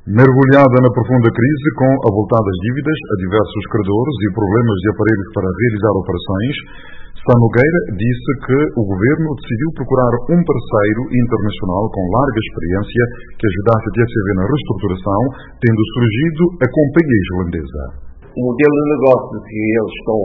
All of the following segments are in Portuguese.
Mergulhada na profunda crise com avultadas dívidas a diversos credores e problemas de aparelhos para realizar operações, Sá Nogueira disse que o governo decidiu procurar um parceiro internacional com larga experiência que ajudasse a TSV na reestruturação, tendo surgido a companhia islandesa. O modelo de negócio que eles estão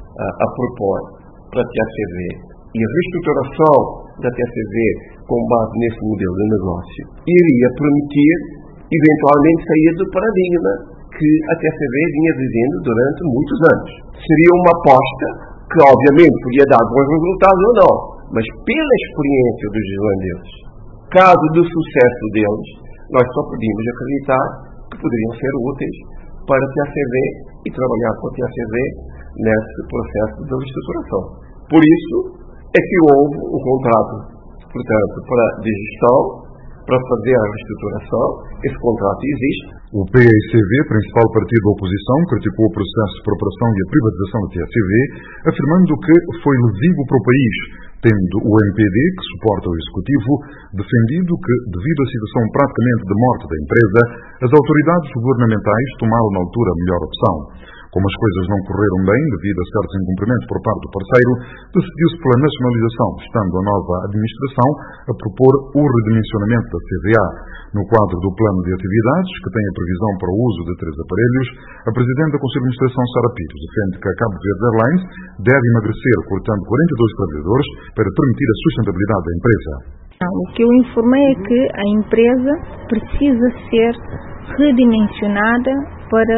a propor para a TSV e a reestruturação da TSV com base nesse modelo de negócio iria permitir eventualmente sair do paradigma que a TSV vinha vivendo durante muitos anos. Seria uma aposta que obviamente podia dar bons resultados ou não, mas pela experiência dos islandeses, caso do sucesso deles, nós só podíamos acreditar que poderiam ser úteis para a TSV e trabalhar com a TSV nesse processo de reestruturação. Por isso é que houve um contrato, portanto, de gestão, para fazer a reestruturação. Esse contrato existe. O PICV, principal partido da oposição, criticou o processo de preparação e a privatização da TSV, afirmando que foi lesivo para o país, tendo o MPD, que suporta o Executivo, defendido que, devido à situação praticamente de morte da empresa, as autoridades governamentais tomaram na altura a melhor opção. Como as coisas não correram bem devido a certos incumprimentos por parte do parceiro, decidiu-se pela nacionalização, estando a nova administração a propor o redimensionamento da CVA. No quadro do plano de atividades, que tem a previsão para o uso de 3 aparelhos, a Presidente da Conselho de Administração, Sara Pires, defende que a Cabo Verde Airlines deve emagrecer, cortando 42 trabalhadores para permitir a sustentabilidade da empresa. O que eu informei é que a empresa precisa ser redimensionada para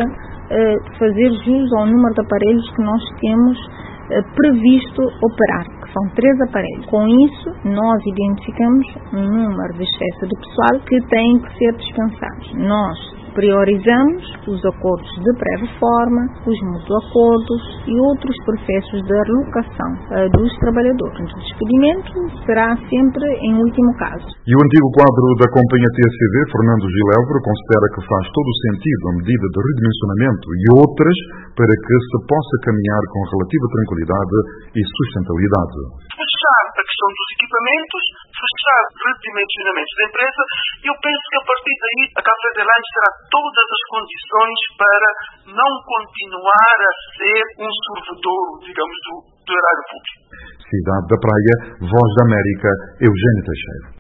fazer jus ao número de aparelhos que nós temos previsto operar, que são 3 aparelhos. Com isso, nós identificamos um número de excesso de pessoal que têm que ser dispensados. Nós priorizamos os acordos de pré-reforma, os mutuacordos e outros processos de relocação dos trabalhadores. O despedimento será sempre em último caso. E o antigo quadro da companhia TSV, Fernando Gilevre, considera que faz todo o sentido a medida de redimensionamento e outras para que se possa caminhar com relativa tranquilidade e sustentabilidade. Fechar a questão dos equipamentos, fechar redimensionamentos da empresa, eu penso que a partir daí a Cabo Verde Airlines terá todas as condições para não continuar a ser um servidor, digamos, do erário público. Cidade da Praia, Voz da América, Eugênio Teixeira.